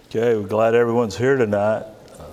Okay, we're glad everyone's here tonight.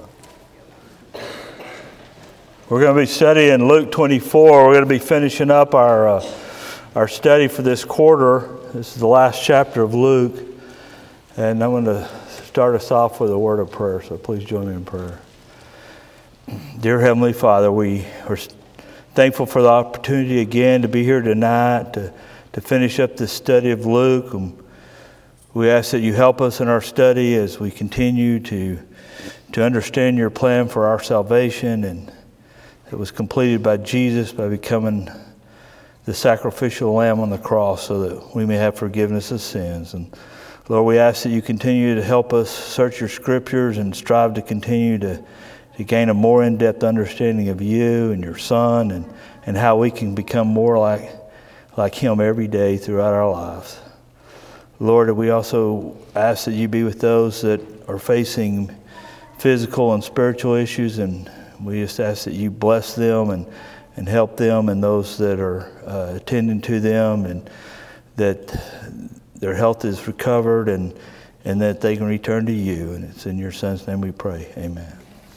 We're going to be studying Luke 24. We're going to be finishing up our study for this quarter. This is the last chapter of Luke. And I'm going to start us off with a word of prayer, so please join me in prayer. Dear Heavenly Father, we are thankful for the opportunity again to be here tonight to finish up this study of Luke. We ask that you help us in our study as we continue to understand your plan for our salvation, and it was completed by Jesus by becoming the sacrificial lamb on the cross so that we may have forgiveness of sins. And Lord, we ask that you continue to help us search your scriptures and strive to continue to gain a more in-depth understanding of you and your Son and how we can become more like him every day throughout our lives. Lord, we also ask that you be with those that are facing physical and spiritual issues, and we just ask that you bless them and help them, and those that are attending to them, and that their health is recovered and that they can return to you. And it's in your Son's name we pray. Amen.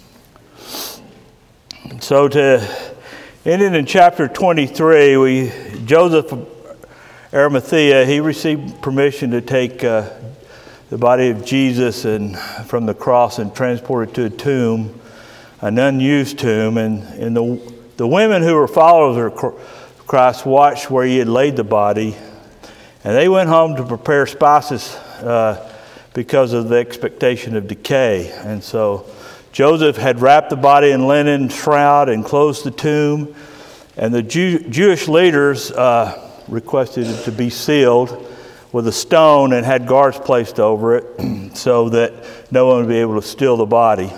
So to end it in chapter 23, Joseph Arimathea, he received permission to take the body of Jesus and from the cross and transport it to a tomb, an unused tomb. And the women who were followers of Christ watched where he had laid the body, and they went home to prepare spices because of the expectation of decay. And so Joseph had wrapped the body in linen shroud and closed the tomb, and the Jewish leaders requested it to be sealed with a stone and had guards placed over it so that no one would be able to steal the body.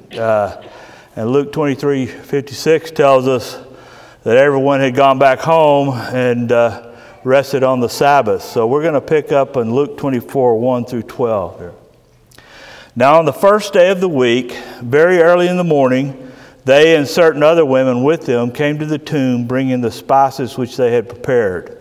And Luke 23:56 tells us that everyone had gone back home and rested on the Sabbath. So we're going to pick up in Luke 24:1 through 12 here. Now on the first day of the week, very early in the morning, they and certain other women with them came to the tomb, bringing the spices which they had prepared.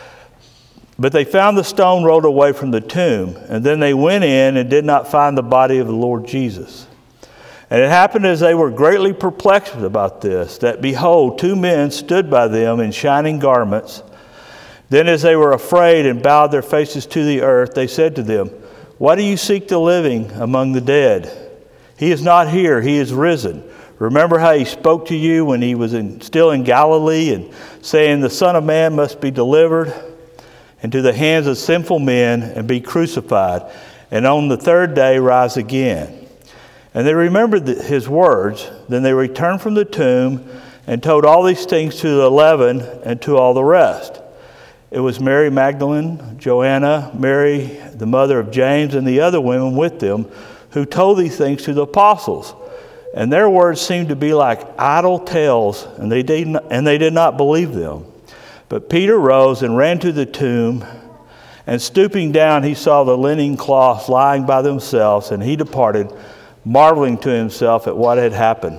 But they found the stone rolled away from the tomb, and then they went in and did not find the body of the Lord Jesus. And it happened as they were greatly perplexed about this, that behold, two men stood by them in shining garments. Then as they were afraid and bowed their faces to the earth, they said to them, "Why do you seek the living among the dead? He is not here, he is risen. Remember how he spoke to you when he was still in Galilee, and saying, the Son of Man must be delivered into the hands of sinful men and be crucified, and on the third day rise again." And they remembered his words. Then they returned from the tomb and told all these things to the 11 and to all the rest. It was Mary Magdalene, Joanna, Mary, the mother of James, and the other women with them who told these things to the apostles. And their words seemed to be like idle tales, and they did not believe them. But Peter rose and ran to the tomb, and stooping down, he saw the linen cloths lying by themselves, and he departed, marveling to himself at what had happened.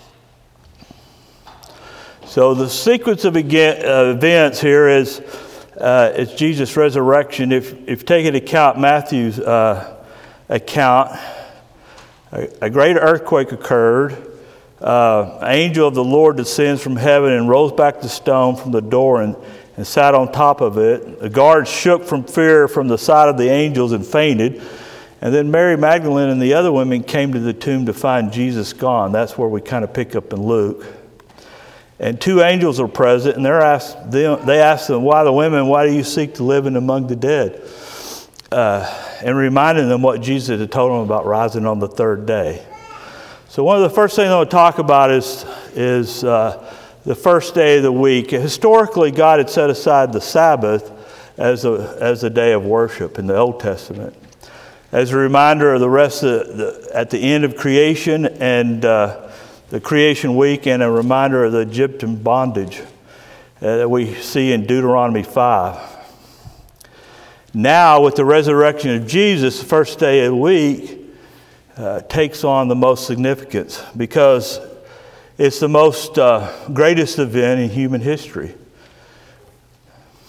So the sequence of events here is Jesus' resurrection. If you take into account Matthew's account, a great earthquake occurred. An angel of the Lord descends from heaven and rolls back the stone from the door and sat on top of it. The guards shook from fear from the sight of the angels and fainted. And then Mary Magdalene and the other women came to the tomb to find Jesus gone. That's where we kind of pick up in Luke. And two angels are present, and they asked them, "Why do you seek the living among the dead?" And reminding them what Jesus had told them about rising on the third day. So one of the first things I want to talk about is the first day of the week. Historically, God had set aside the Sabbath as a day of worship in the Old Testament, as a reminder of the rest at the end of creation and the creation week, and a reminder of the Egyptian bondage that we see in Deuteronomy 5. Now, with the resurrection of Jesus, the first day of the week takes on the most significance, because it's the most greatest event in human history,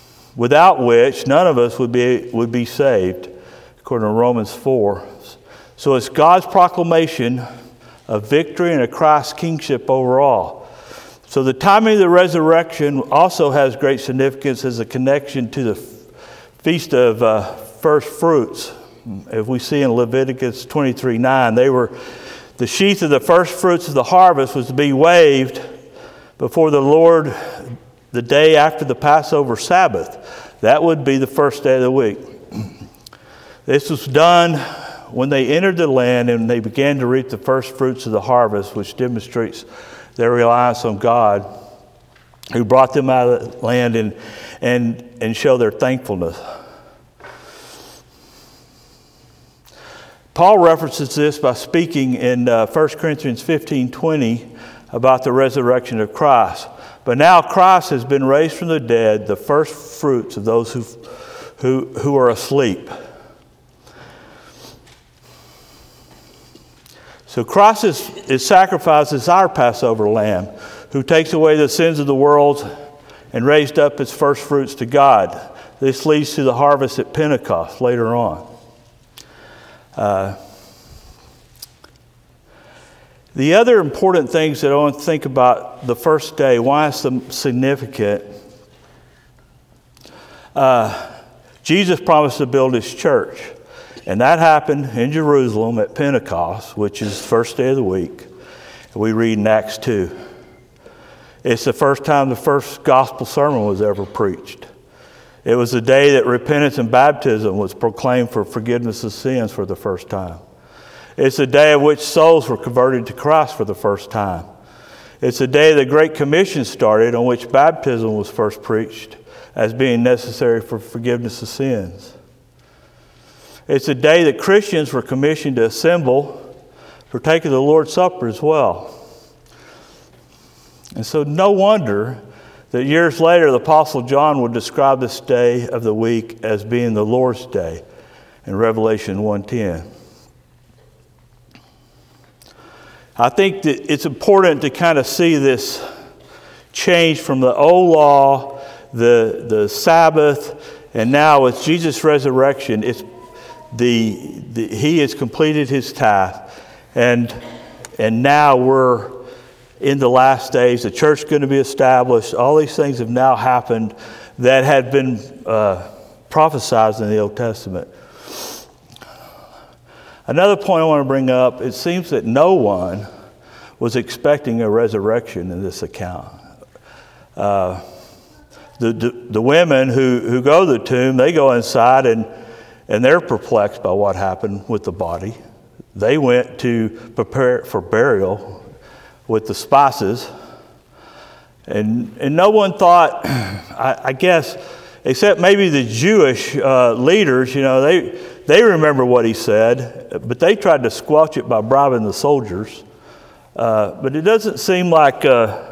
without which none of us would be saved, according to Romans 4. So it's God's proclamation of victory and of Christ's kingship over all. So the timing of the resurrection also has great significance as a connection to the feast of first fruits. If we see in Leviticus 23:9, the sheaf of the first fruits of the harvest was to be waved before the Lord the day after the Passover Sabbath. That would be the first day of the week. This was done when they entered the land and they began to reap the first fruits of the harvest, which demonstrates their reliance on God, who brought them out of the land and show their thankfulness. Paul references this by speaking in 1 Corinthians 15:20 about the resurrection of Christ. But now Christ has been raised from the dead, the first fruits of those who are asleep. So Christ is sacrificed as our Passover lamb, who takes away the sins of the world and raised up its first fruits to God. This leads to the harvest at Pentecost later on. The other important things that I want to think about the first day, why it's significant. Jesus promised to build his church. And that happened in Jerusalem at Pentecost, which is the first day of the week. We read in Acts 2. It's the first time the first gospel sermon was ever preached. It was the day that repentance and baptism was proclaimed for forgiveness of sins for the first time. It's the day of which souls were converted to Christ for the first time. It's the day the Great Commission started, on which baptism was first preached as being necessary for forgiveness of sins. It's the day that Christians were commissioned to assemble for taking the Lord's Supper as well. And so no wonder that years later the Apostle John would describe this day of the week as being the Lord's Day in Revelation 1:10. I think that it's important to kind of see this change from the old law, the Sabbath, and now with Jesus' resurrection, it's he has completed his task, and now we're in the last days. The church is going to be established. All these things have now happened that had been prophesied in the Old Testament. Another point I want to bring up, it seems that no one was expecting a resurrection in this account. The women who go to the tomb, they go inside and they're perplexed by what happened with the body. They went to prepare it for burial with the spices. And no one thought, I guess, except maybe the Jewish leaders, they remember what he said, but they tried to squelch it by bribing the soldiers. But it doesn't seem like,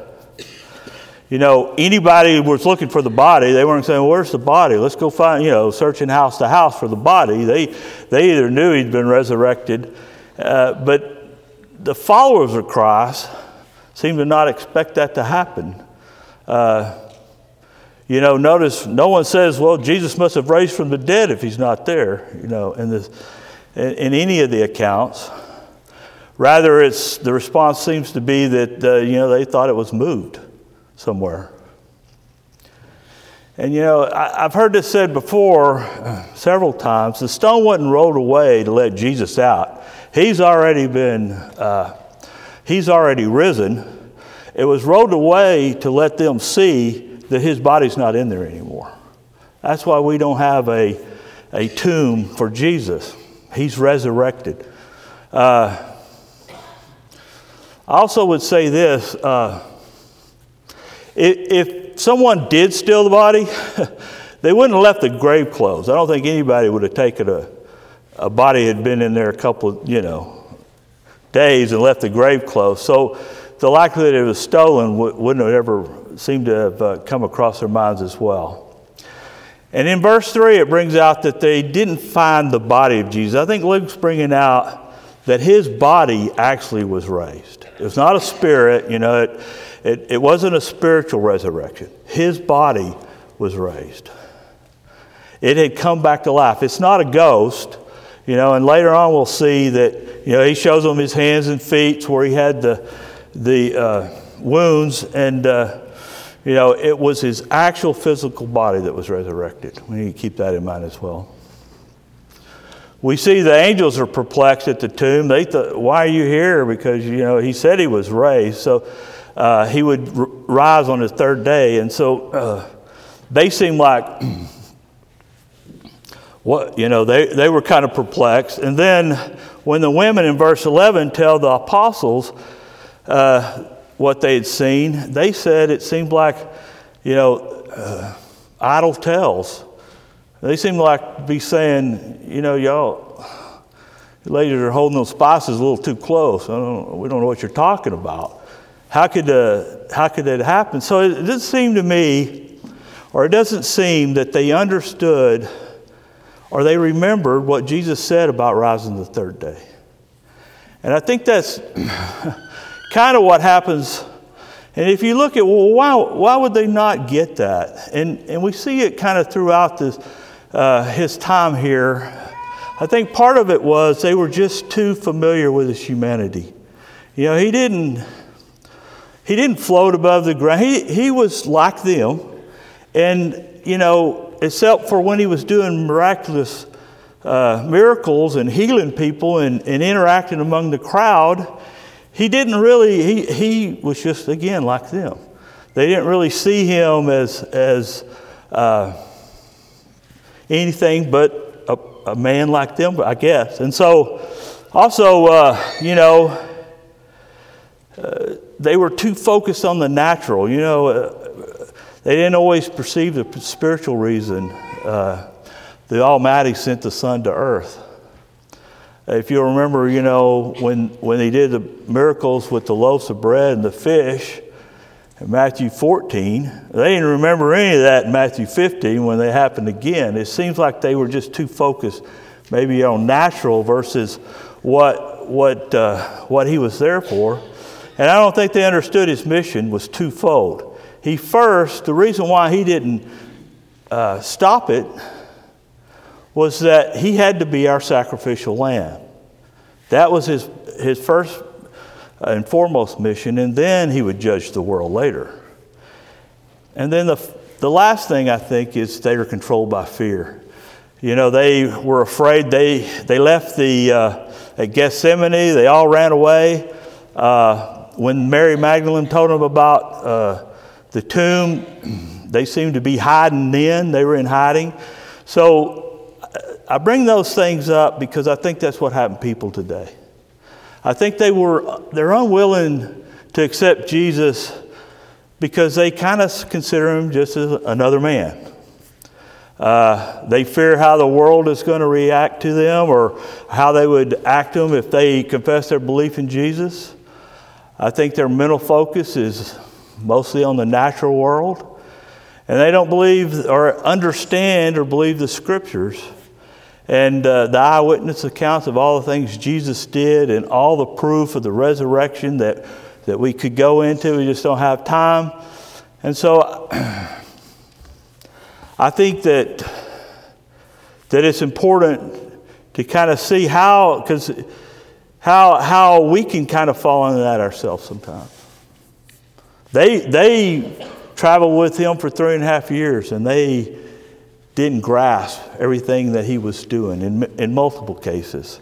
anybody was looking for the body. They weren't saying, well, where's the body? Let's go find, searching house to house for the body. They either knew he'd been resurrected, but the followers of Christ seem to not expect that to happen. Notice no one says, well, Jesus must have raised from the dead if he's not there, in any of the accounts. Rather, the response seems to be that, they thought it was moved somewhere. And, I've heard this said before several times, the stone wasn't rolled away to let Jesus out. He's already risen. It was rolled away to let them see that his body's not in there anymore. That's why we don't have a tomb for Jesus. He's resurrected. I also would say this, if someone did steal the body, they wouldn't have left the grave clothes. I don't think anybody would have taken a body that had been in there a couple of, days and left the grave clothes. So the likelihood it was stolen wouldn't have ever seemed to have come across their minds as well. And in verse 3, it brings out that they didn't find the body of Jesus. I think Luke's bringing out that his body actually was raised. It was not a spirit, it wasn't a spiritual resurrection. His body was raised. It had come back to life. It's not a ghost. And later on we'll see that, he shows them his hands and feet where he had the wounds, and, it was his actual physical body that was resurrected. We need to keep that in mind as well. We see the angels are perplexed at the tomb. They thought, why are you here? Because, he said he was raised. So he would rise on his third day. And so they seem like, they were kind of perplexed. And then when the women in verse 11 tell the apostles what they had seen, they said it seemed like, idle tales. They seem like to be saying, y'all, you ladies are holding those spices a little too close. We don't know what you're talking about. How could that happen? So it doesn't seem to me, or it doesn't seem that they understood or they remembered what Jesus said about rising the third day. And I think that's kind of what happens. And if you look at, why would they not get that? And we see it kind of throughout his time here. I think part of it was they were just too familiar with his humanity. He didn't float above the ground. He was like them. And, except for when he was doing miraculous miracles and healing people and interacting among the crowd, he didn't really, he was just, again, like them. They didn't really see him as anything but a man like them, I guess. And so, also, they were too focused on the natural. They didn't always perceive the spiritual reason the Almighty sent the Son to earth. If you remember, when he did the miracles with the loaves of bread and the fish in Matthew 14, they didn't remember any of that in Matthew 15 when they happened again. It seems like they were just too focused maybe on natural versus what he was there for. And I don't think they understood his mission was twofold. The reason why he didn't stop it was that he had to be our sacrificial lamb. That was his first and foremost mission, and then he would judge the world later. And then the last thing I think is they were controlled by fear. They were afraid. They left at Gethsemane. They all ran away. When Mary Magdalene told them about the tomb, they seemed to be hiding then. They were in hiding. So I bring those things up because I think that's what happened to people today. I think they're unwilling to accept Jesus because they kind of consider him just as another man. They fear how the world is going to react to them or how they would act to them if they confess their belief in Jesus. I think their mental focus is mostly on the natural world. And they don't believe or understand or believe the scriptures and the eyewitness accounts of all the things Jesus did and all the proof of the resurrection that we could go into. We just don't have time. And so I think that it's important to kind of see how we can kind of fall into that ourselves sometimes. They traveled with him for 3.5 years, and they didn't grasp everything that he was doing in multiple cases.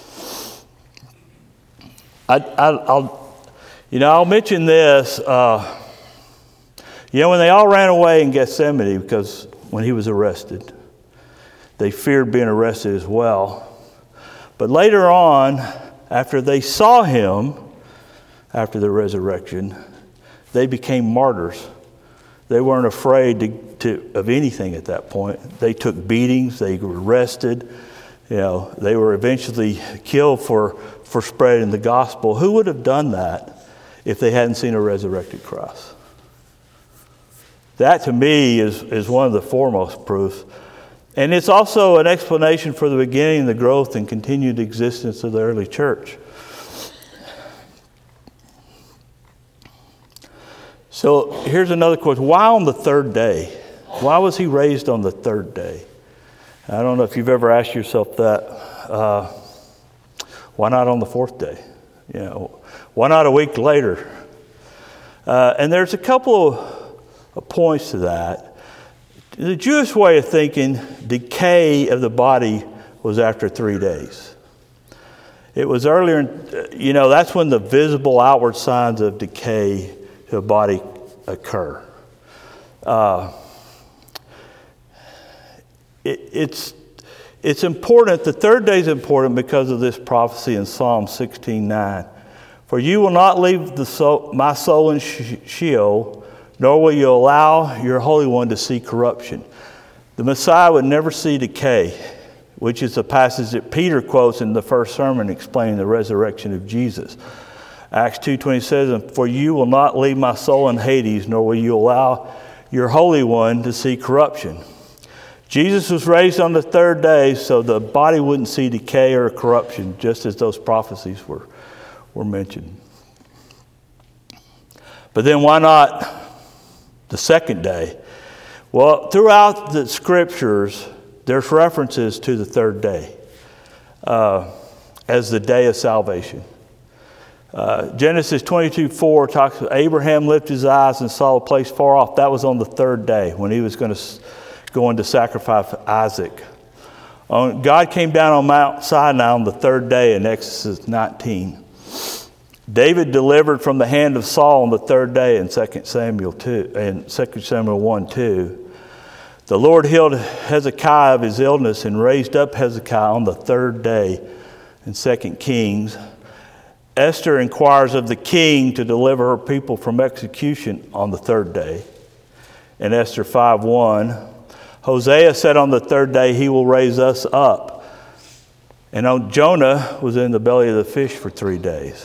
I'll mention this. When they all ran away in Gethsemane because when he was arrested, they feared being arrested as well. But later on, after they saw him after the resurrection, they became martyrs. They weren't afraid of anything at that point. They took beatings. They were arrested. They were eventually killed for spreading the gospel. Who would have done that if they hadn't seen a resurrected Christ? That, to me, is one of the foremost proofs. And it's also an explanation for the beginning, the growth, and continued existence of the early church. So here's another question. Why on the third day? Why was he raised on the third day? I don't know if you've ever asked yourself that. Why not on the fourth day? Why not a week later? And there's a couple of points to that. The Jewish way of thinking, decay of the body was after 3 days. It was earlier, that's when the visible outward signs of decay to a body occur. It's important. The third day is important because of this prophecy in Psalm 16:9. For you will not leave my soul in Sheol, nor will you allow your Holy One to see corruption. The Messiah would never see decay, which is the passage that Peter quotes in the first sermon explaining the resurrection of Jesus. Acts 2:20 says, for you will not leave my soul in Hades, nor will you allow your Holy One to see corruption. Jesus was raised on the third day so the body wouldn't see decay or corruption, just as those prophecies were mentioned. But then why not the second day? Well, throughout the scriptures, there's references to the third day as the day of salvation. Genesis 22:4 talks about Abraham lifted his eyes and saw a place far off. That was on the third day when he was going to sacrifice Isaac. God came down on Mount Sinai on the third day in Exodus 19. David delivered from the hand of Saul on the third day in 2 Samuel 1:2. The Lord healed Hezekiah of his illness and raised up Hezekiah on the third day in 2 Kings. Esther inquires of the king to deliver her people from execution on the third day in Esther 5:1. Hosea said on the third day, he will raise us up. And Jonah was in the belly of the fish for 3 days.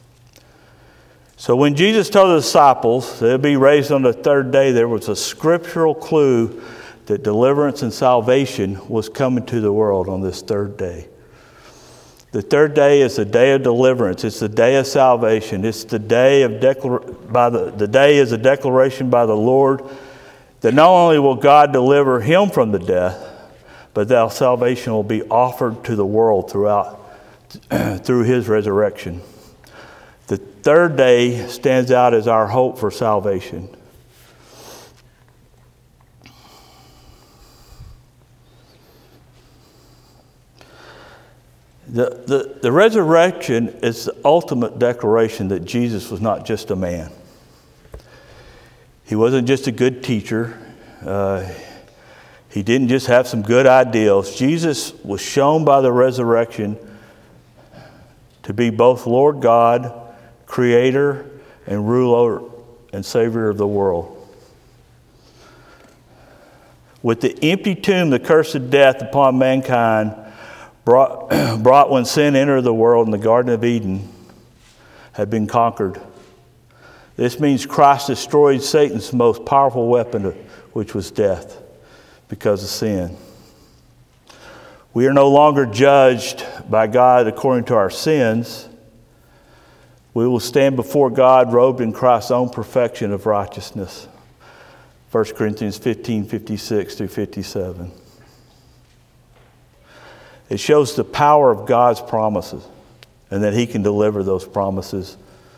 So when Jesus told the disciples they'd be raised on the third day, there was a scriptural clue that deliverance and salvation was coming to the world on this third day. The third day is the day of deliverance. It's the day of salvation. It's the day of the day is a declaration by the Lord that not only will God deliver him from the death, but that salvation will be offered to the world through his resurrection. The third day stands out as our hope for salvation. The resurrection is the ultimate declaration that Jesus was not just a man. He wasn't just a good teacher. He didn't just have some good ideals. Jesus was shown by the resurrection to be both Lord God, Creator, and ruler and Savior of the world. With the empty tomb, the curse of death upon mankind brought when sin entered the world in the Garden of Eden had been conquered. This means Christ destroyed Satan's most powerful weapon, which was death, because of sin. We are no longer judged by God according to our sins. We will stand before God robed in Christ's own perfection of righteousness. 1 Corinthians 15:56 through 57. It shows the power of God's promises and that he can deliver those promises.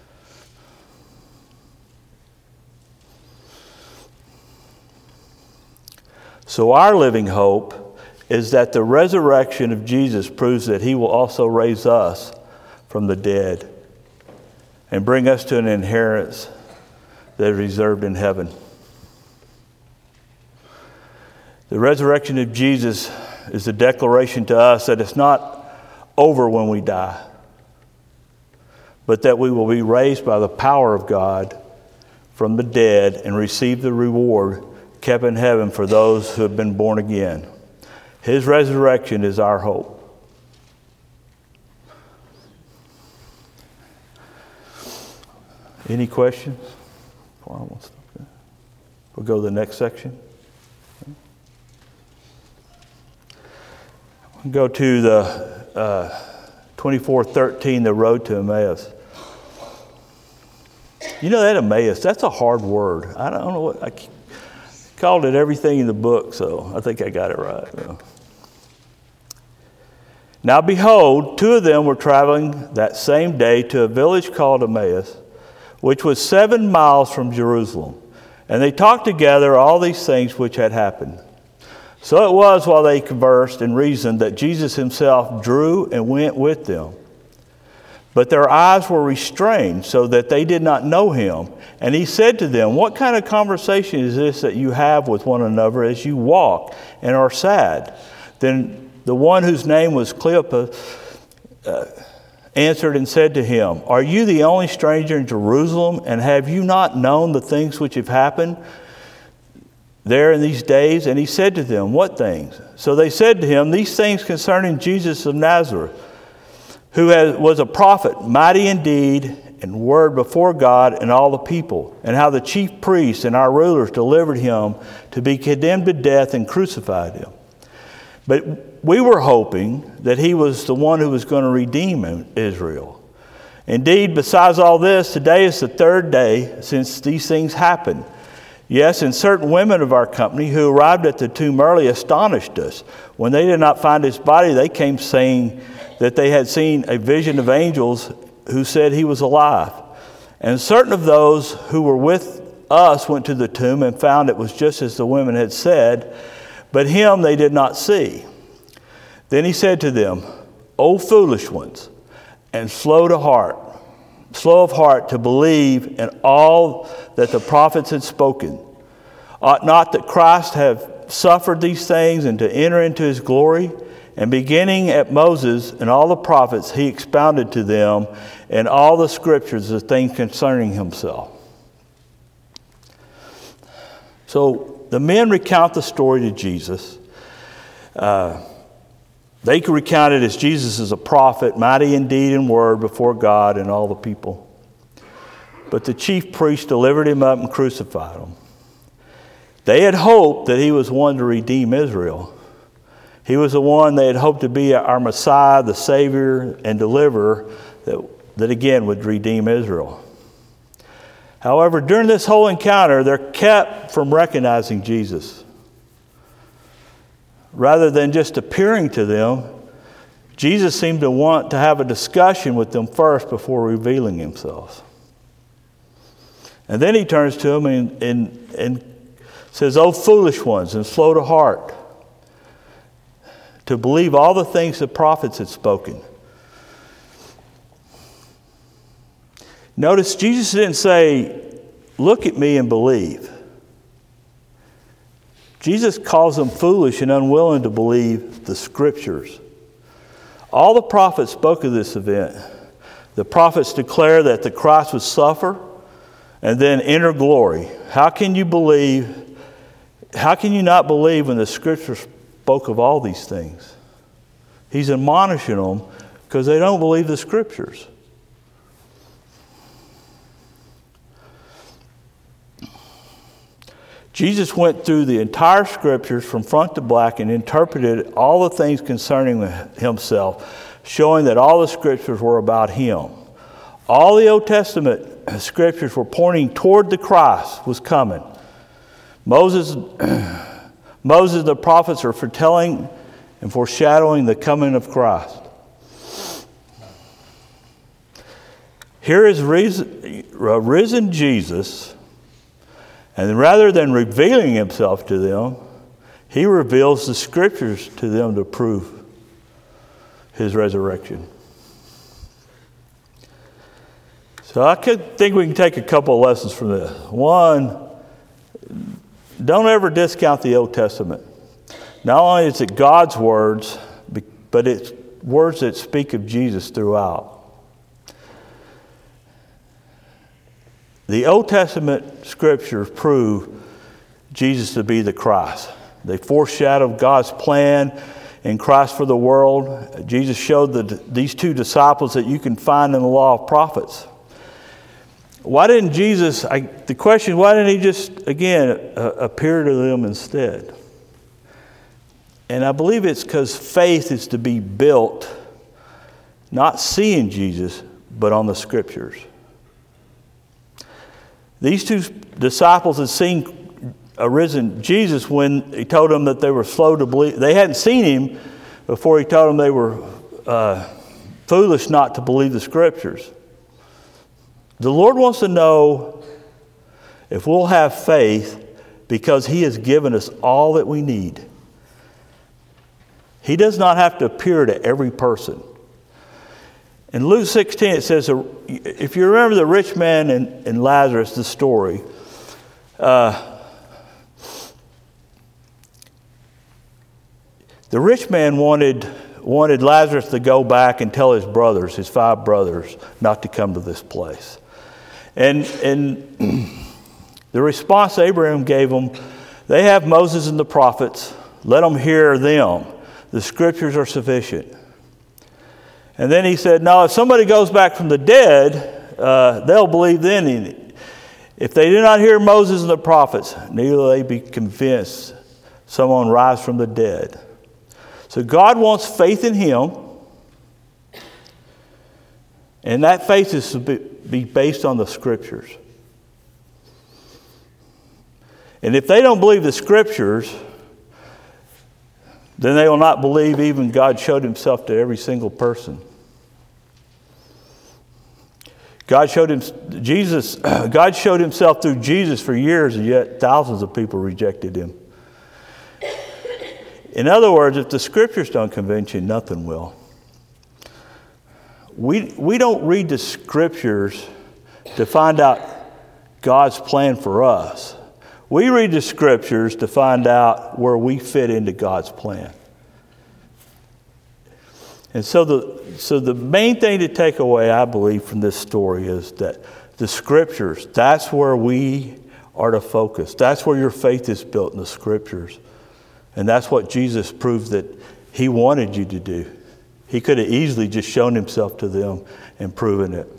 So our living hope is that the resurrection of Jesus proves that he will also raise us from the dead and bring us to an inheritance that is reserved in heaven. The resurrection of Jesus is a declaration to us that it's not over when we die, but that we will be raised by the power of God from the dead and receive the reward kept in heaven for those who have been born again. His resurrection is our hope. Any questions? We'll go to the next section. We'll go to the 24:13, the road to Emmaus. You know that Emmaus, that's a hard word. I don't know what, I called it everything in the book, so I think I got it right. Now behold, two of them were traveling that same day to a village called Emmaus, which was 7 miles from Jerusalem. And they talked together all these things which had happened. So it was while they conversed and reasoned that Jesus himself drew and went with them. But their eyes were restrained so that they did not know him. And he said to them, what kind of conversation is this that you have with one another as you walk and are sad? Then the one whose name was Cleopas answered and said to him, are you the only stranger in Jerusalem, and have you not known the things which have happened there in these days? And he said to them, what things? So they said to him, these things concerning Jesus of Nazareth, who was a prophet, mighty in deed and word before God and all the people, and how the chief priests and our rulers delivered him to be condemned to death and crucified him. But we were hoping that he was the one who was going to redeem Israel. Indeed, besides all this, today is the third day since these things happened. Yes, and certain women of our company who arrived at the tomb early astonished us. When they did not find his body, they came saying that they had seen a vision of angels who said he was alive. And certain of those who were with us went to the tomb and found it was just as the women had said, but him they did not see. Then he said to them, O foolish ones, and slow of heart to believe in all that the prophets had spoken. Ought not that Christ have suffered these things and to enter into his glory? And beginning at Moses and all the prophets, he expounded to them in all the scriptures the things concerning himself. So the men recount the story to Jesus. They could recount it as Jesus is a prophet, mighty in deed and word before God and all the people. But the chief priests delivered him up and crucified him. They had hoped that he was one to redeem Israel. He was the one they had hoped to be our Messiah, the Savior and deliverer that again would redeem Israel. However, during this whole encounter, they're kept from recognizing Jesus. Rather than just appearing to them, Jesus seemed to want to have a discussion with them first before revealing himself. And then he turns to them and says, O foolish ones, and slow to heart, to believe all the things the prophets had spoken. Notice Jesus didn't say, look at me and believe. Jesus calls them foolish and unwilling to believe the scriptures. All the prophets spoke of this event. The prophets declare that the Christ would suffer and then enter glory. How can you not believe when the scriptures spoke of all these things? He's admonishing them because they don't believe the scriptures. Jesus went through the entire scriptures from front to back and interpreted all the things concerning himself, showing that all the scriptures were about him. All the Old Testament scriptures were pointing toward the Christ was coming. Moses and the prophets are foretelling and foreshadowing the coming of Christ. Here is risen Jesus, and rather than revealing himself to them, he reveals the scriptures to them to prove his resurrection. So I think we can take a couple of lessons from this. One, don't ever discount the Old Testament. Not only is it God's words, but it's words that speak of Jesus throughout. The Old Testament scriptures prove Jesus to be the Christ. They foreshadow God's plan in Christ for the world. Jesus showed these two disciples that you can find in the law of prophets. Why didn't he just, again, appear to them instead? And I believe it's because faith is to be built, not seeing Jesus, but on the scriptures. These two disciples had seen a risen Jesus when he told them that they were slow to believe. They hadn't seen him before he told them they were foolish not to believe the Scriptures. The Lord wants to know if we'll have faith because He has given us all that we need. He does not have to appear to every person. In Luke 16, it says, if you remember the rich man and Lazarus, the story, the rich man wanted Lazarus to go back and tell his brothers, his 5 brothers, not to come to this place. And the response Abraham gave them, they have Moses and the prophets. Let them hear them. The Scriptures are sufficient. And then he said, no, if somebody goes back from the dead, they'll believe then. If they do not hear Moses and the prophets, neither will they be convinced someone rise from the dead. So God wants faith in Him. And that faith is to be based on the Scriptures. And if they don't believe the Scriptures, then they will not believe even God showed Himself to every single person. God showed Himself through Jesus for years, and yet thousands of people rejected Him. In other words, if the Scriptures don't convince you, nothing will. We don't read the Scriptures to find out God's plan for us. We read the Scriptures to find out where we fit into God's plan. And so the main thing to take away, I believe, from this story is that the Scriptures, that's where we are to focus. That's where your faith is built, in the Scriptures. And that's what Jesus proved that He wanted you to do. He could have easily just shown Himself to them and proven it.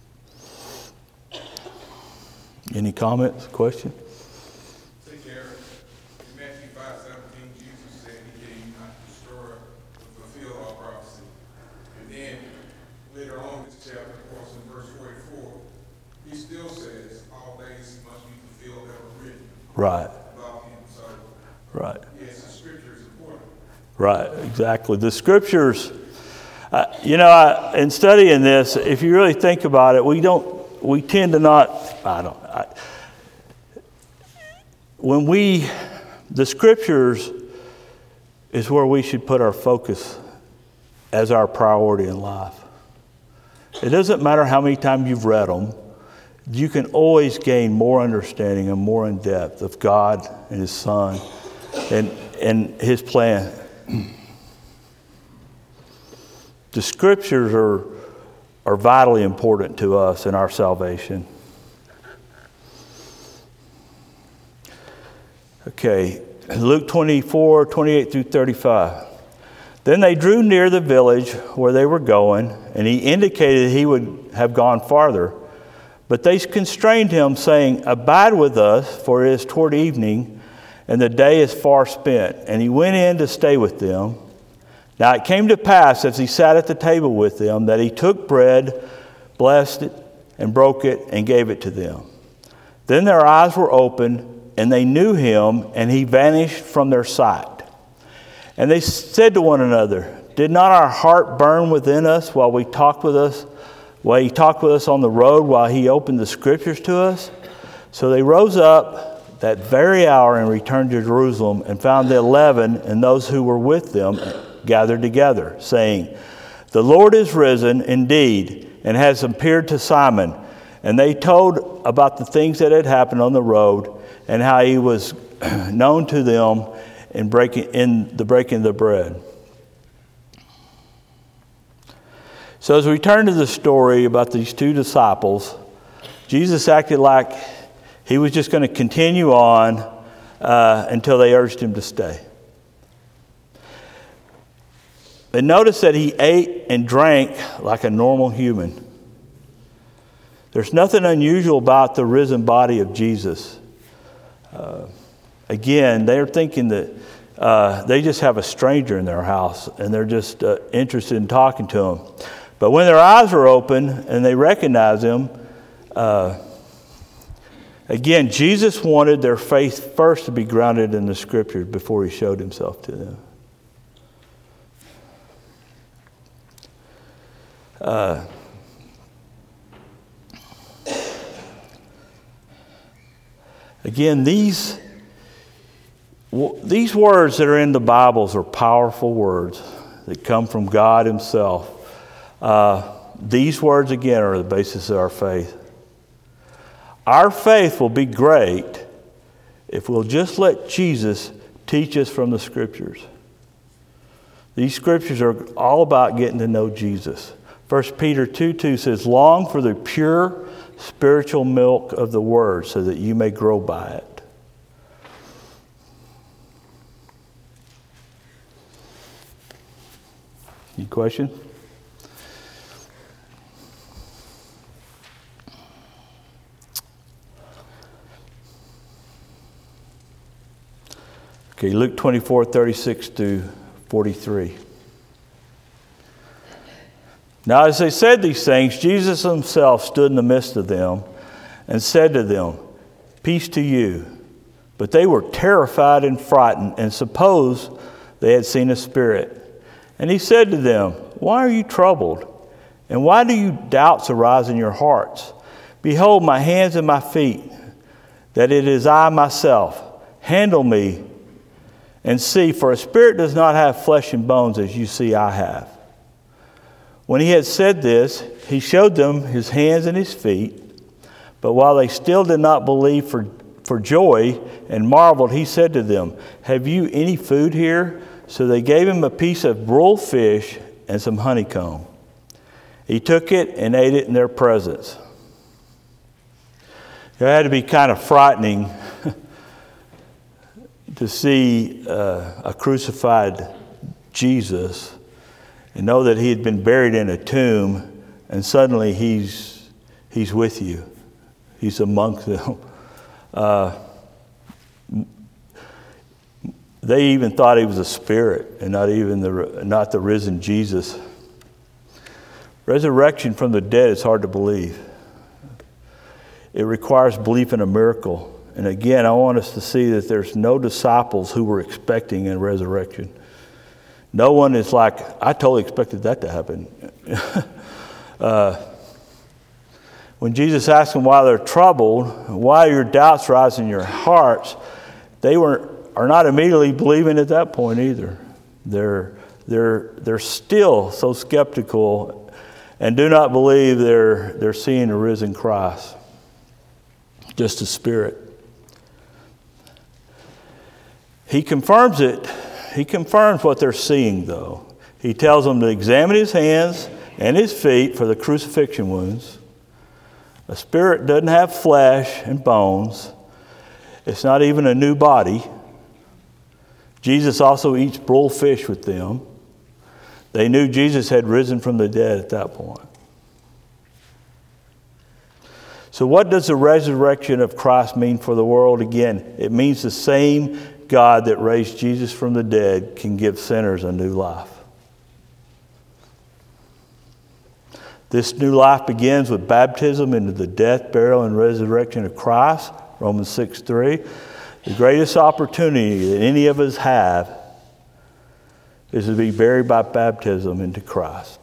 Any comments, questions? Right. Right. Yes, the Scripture is important. Right, exactly. The Scriptures, in studying this, if you really think about it, we tend to not, the Scriptures is where we should put our focus as our priority in life. It doesn't matter how many times you've read them. You can always gain more understanding and more in depth of God and His Son and His plan. The Scriptures are vitally important to us in our salvation. Okay, Luke 24, 28 through 35. Then they drew near the village where they were going, and He indicated He would have gone farther. But they constrained Him, saying, "Abide with us, for it is toward evening, and the day is far spent." And He went in to stay with them. Now it came to pass, as He sat at the table with them, that He took bread, blessed it, and broke it, and gave it to them. Then their eyes were opened, and they knew Him, and He vanished from their sight. And they said to one another, "Did not our heart burn within us while He talked with us on the road, while He opened the Scriptures to us?" So they rose up that very hour and returned to Jerusalem, and found the 11 and those who were with them gathered together, saying, "The Lord is risen indeed, and has appeared to Simon." And they told about the things that had happened on the road, and how He was known to them in the breaking of the bread. So as we turn to the story about these 2 disciples, Jesus acted like He was just going to continue on until they urged Him to stay. And notice that He ate and drank like a normal human. There's nothing unusual about the risen body of Jesus. Again, they're thinking that they just have a stranger in their house, and they're just interested in talking to Him. But when their eyes were open and they recognized Him, again, Jesus wanted their faith first to be grounded in the Scriptures before He showed Himself to them. Again, these words that are in the Bibles are powerful words that come from God Himself. These words, again, are the basis of our faith. Our faith will be great if we'll just let Jesus teach us from the Scriptures. These Scriptures are all about getting to know Jesus. 1 Peter 2:2 says, "Long for the pure spiritual milk of the Word, so that you may grow by it." Any questions? Okay, Luke 24:36-43. Now, as they said these things, Jesus Himself stood in the midst of them and said to them, "Peace to you." But they were terrified and frightened and supposed they had seen a spirit. And He said to them, "Why are you troubled? And why do you doubts arise in your hearts? Behold my hands and my feet, that it is I myself. Handle me and see, for a spirit does not have flesh and bones as you see I have." When He had said this, He showed them His hands and His feet. But while they still did not believe for joy and marveled, He said to them, "Have you any food here?" So they gave Him a piece of broiled fish and some honeycomb. He took it and ate it in their presence. It had to be kind of frightening to see a crucified Jesus and know that He had been buried in a tomb, and suddenly He's with you. He's amongst them. They even thought He was a spirit and not the risen Jesus. Resurrection from the dead is hard to believe. It requires belief in a miracle. And again, I want us to see that there's no disciples who were expecting a resurrection. No one is like, "I totally expected that to happen." When Jesus asked them why they're troubled, why your doubts rise in your hearts, they are not immediately believing at that point either. They're still so skeptical and do not believe they're seeing a risen Christ, just a spirit. He confirms it. He confirms what they're seeing, though. He tells them to examine His hands and His feet for the crucifixion wounds. A spirit doesn't have flesh and bones. It's not even a new body. Jesus also eats broiled fish with them. They knew Jesus had risen from the dead at that point. So what does the resurrection of Christ mean for the world? Again, it means the same God that raised Jesus from the dead can give sinners a new life. This new life begins with baptism into the death, burial, and resurrection of Christ, Romans 6:3. The greatest opportunity that any of us have is to be buried by baptism into Christ.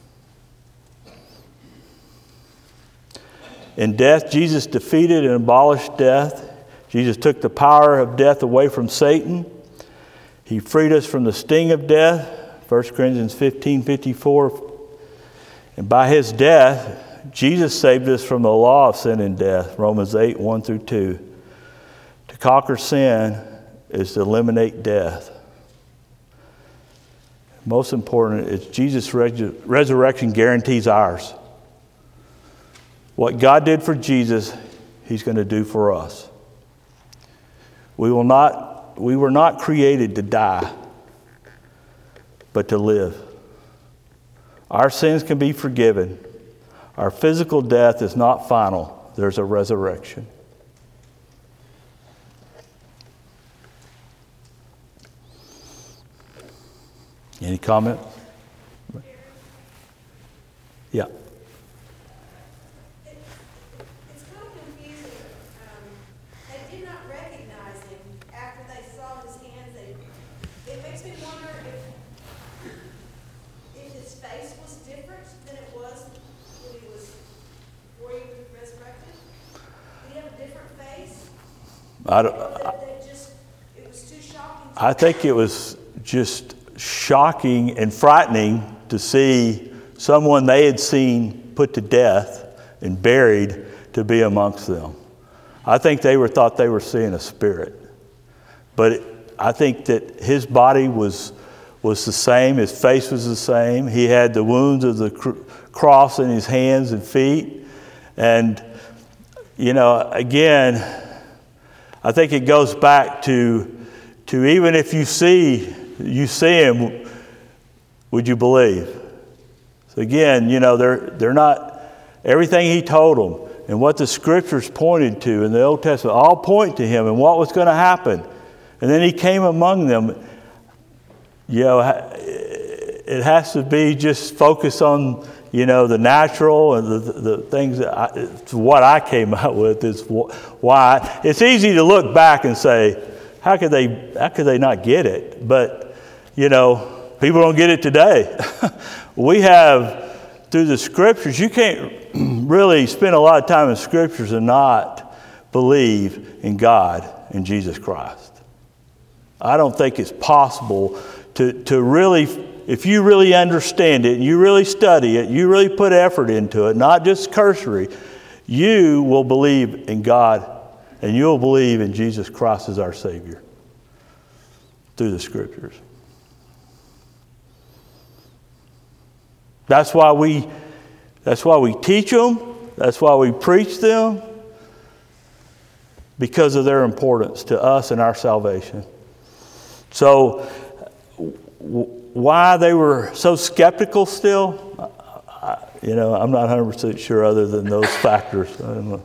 In death, Jesus defeated and abolished death. Jesus took the power of death away from Satan. He freed us from the sting of death, 1 Corinthians 15:54. And by His death, Jesus saved us from the law of sin and death, Romans 8:1-2. To conquer sin is to eliminate death. Most important is Jesus' resurrection guarantees ours. What God did for Jesus, He's going to do for us. We were not created to die, but to live. Our sins can be forgiven. Our physical death is not final. There's a resurrection. Any comment? Yeah. It's kind of confusing. They did not recognize Him after they saw His hands. It makes me wonder if His face was different than it was I, don't- It was too shocking. I think it was just shocking and frightening to see someone they had seen put to death and buried to be amongst them. I think they thought they were seeing a spirit. But I think that his body was the same. His face was the same. He had the wounds of the cross in his hands and feet. And, again, I think it goes back to even if you see him, would you believe? So again, they're not, everything he told them and what the scriptures pointed to in the Old Testament all point to him and what was going to happen. And then he came among them. It has to be just focus on, the natural and the things that what I came out with is why. It's easy to look back and say, how could they not get it? But, people don't get it today. We have, through the scriptures, you can't really spend a lot of time in scriptures and not believe in God and Jesus Christ. I don't think it's possible to really, if you really understand it, you really study it, you really put effort into it, not just cursory, you will believe in God and you'll believe in Jesus Christ as our Savior through the scriptures. That's why we teach them. That's why we preach them, because of their importance to us and our salvation. So, why they were so skeptical still, I'm not 100% sure other than those factors. I don't know.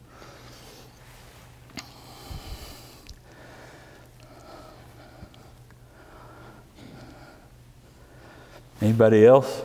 Anybody else?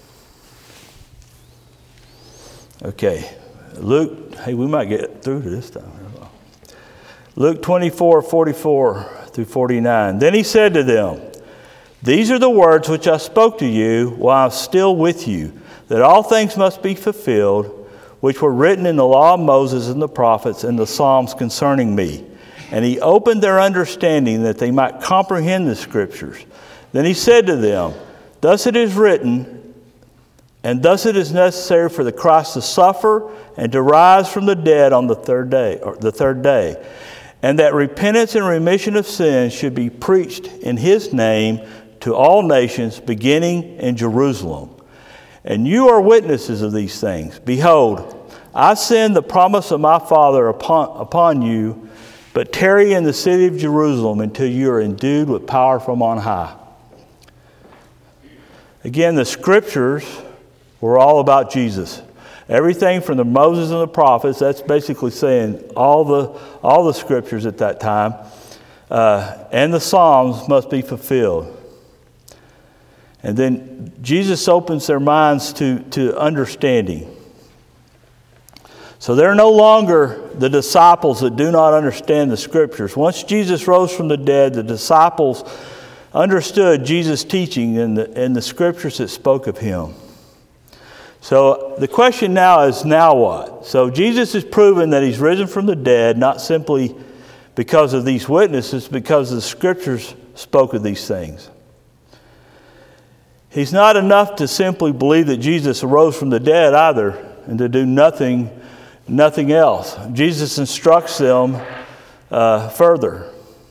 Okay. Luke, hey, we might get through to this time. Luke 24:44 through 49. Then he said to them, "These are the words which I spoke to you while I was still with you, that all things must be fulfilled, which were written in the law of Moses and the prophets and the Psalms concerning me." And he opened their understanding that they might comprehend the scriptures. Then he said to them, "Thus it is written, and thus it is necessary for the Christ to suffer and to rise from the dead on the third day, and that repentance and remission of sins should be preached in his name to all nations, beginning in Jerusalem. And you are witnesses of these things. Behold, I send the promise of my Father upon you, but tarry in the city of Jerusalem until you are endued with power from on high." Again, the scriptures were all about Jesus. Everything from the Moses and the prophets, that's basically saying all the scriptures at that time, and the Psalms must be fulfilled. And then Jesus opens their minds to understanding. So they're no longer the disciples that do not understand the scriptures. Once Jesus rose from the dead, the disciples understood Jesus' teaching and the scriptures that spoke of him. So the question now is, now what? So Jesus has proven that he's risen from the dead, not simply because of these witnesses, because the scriptures spoke of these things. He's not enough to simply believe that Jesus arose from the dead either, and to do nothing else. Jesus instructs them further.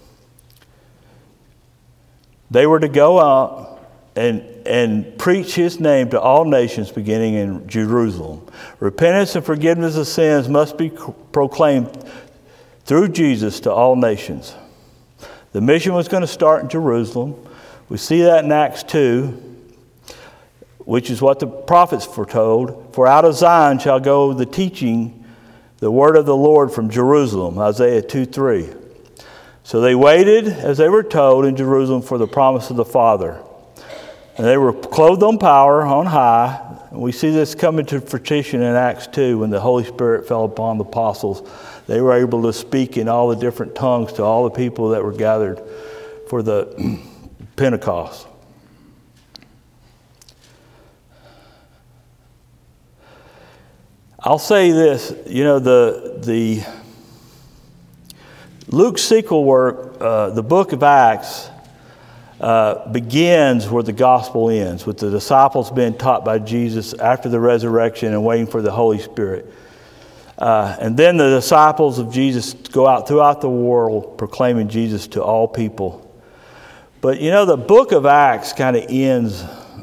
They were to go out and preach his name to all nations, beginning in Jerusalem. Repentance and forgiveness of sins must be proclaimed through Jesus to all nations. The mission was going to start in Jerusalem. We see that in Acts 2, which is what the prophets foretold. "For out of Zion shall go the teaching, the word of the Lord from Jerusalem," Isaiah 2:3. So they waited, as they were told, in Jerusalem for the promise of the Father. And they were clothed on power on high. And we see this coming to fruition in Acts 2 when the Holy Spirit fell upon the apostles. They were able to speak in all the different tongues to all the people that were gathered for the Pentecost. I'll say this, Luke's sequel work, the book of Acts, begins where the gospel ends, with the disciples being taught by Jesus after the resurrection and waiting for the Holy Spirit. And then the disciples of Jesus go out throughout the world proclaiming Jesus to all people. But you know, the book of Acts kind of ends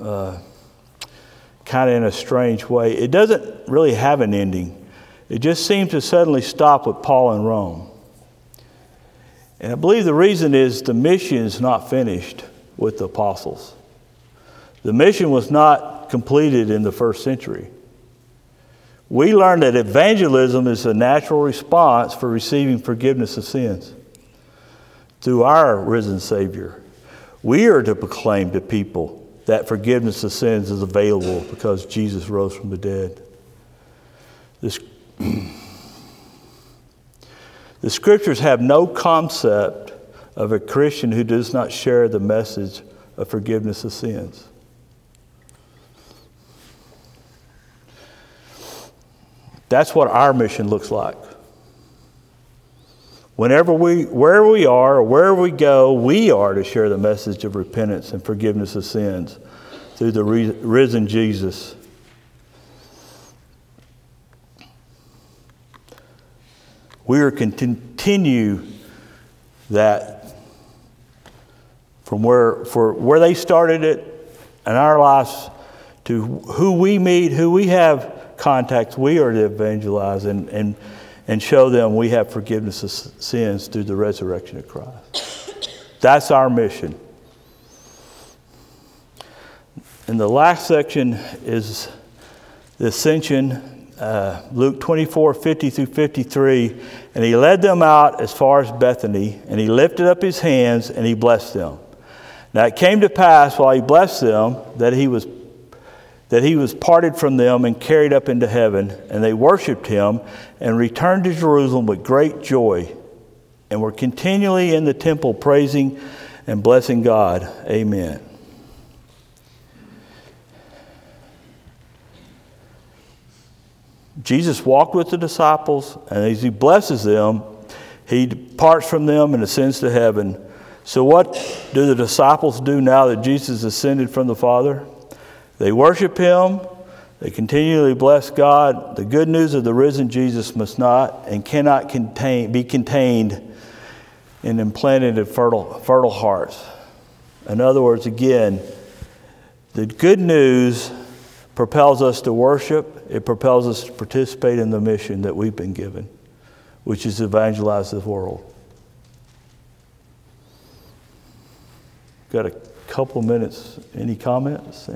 kind of in a strange way. It doesn't really have an ending. It just seems to suddenly stop with Paul in Rome. And I believe the reason is the mission is not finished with the apostles. The mission was not completed in the first century. We learned that evangelism is a natural response for receiving forgiveness of sins through our risen Savior. We are to proclaim to people that forgiveness of sins is available because Jesus rose from the dead. The scriptures have no concept of a Christian who does not share the message of forgiveness of sins. That's what our mission looks like. Wherever we are, or wherever we go, we are to share the message of repentance and forgiveness of sins through the risen Jesus. We are to continue that from where they started it in our lives to who we meet, who we have contacts. We are to evangelize and show them we have forgiveness of sins through the resurrection of Christ. That's our mission. And the last section is the ascension. Luke 24:50 through 53, and he led them out as far as Bethany, and he lifted up his hands and he blessed them. Now it came to pass while he blessed them that he was parted from them and carried up into heaven, and they worshipped him and returned to Jerusalem with great joy, and were continually in the temple praising and blessing God. Amen. Jesus walked with the disciples, and as he blesses them, he departs from them and ascends to heaven. So what do the disciples do now that Jesus ascended from the Father? They worship him. They continually bless God. The good news of the risen Jesus must not and cannot be contained and implanted in fertile hearts. In other words, again, the good news propels us to worship. It propels us to participate in the mission that we've been given, which is to evangelize the world. Got a couple of minutes. Any comments?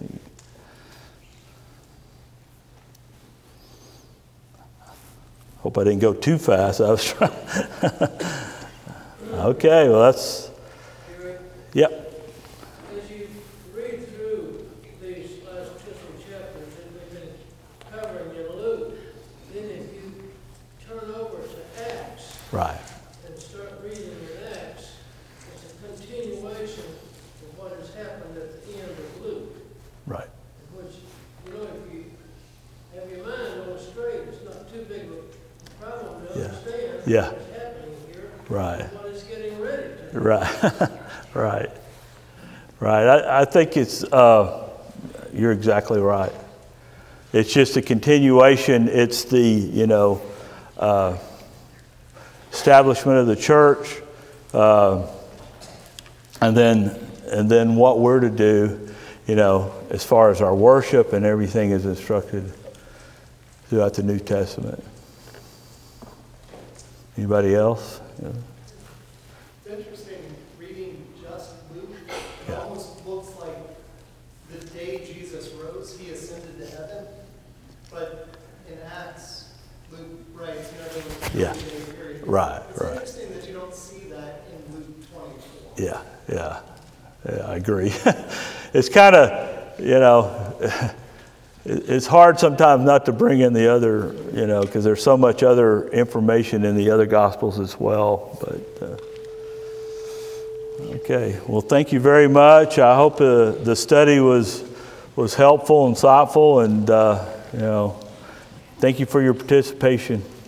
Hope I didn't go too fast. I was trying. Okay, well that's. Yep. As you read through these last two chapters that we've been covering in Luke, then if you turn over to Acts, Right. and start reading in Acts, it's a continuation of what has happened at the end of Luke. Right. Which, you know, if you have your mind on straight, it's not too big of a problem to understand Yeah. what's happening here. Right. And what it's getting ready to. Right. Right. Right. I think it's, you're exactly right. It's just a continuation. It's the, establishment of the church, and then what we're to do, as far as our worship and everything is instructed throughout the New Testament. Anybody else? Yeah. It's interesting reading just Luke. It Yeah. almost looks like the day Jesus rose, he ascended to heaven. But in Acts, Luke writes, there was a Yeah. 3-day period. Right, It's right. interesting that you don't see that in Luke 24. Yeah, I agree. It's kind of, it's hard sometimes not to bring in the other, because there's so much other information in the other Gospels as well. But okay, well, thank you very much. I hope the study was helpful, insightful, and thank you for your participation.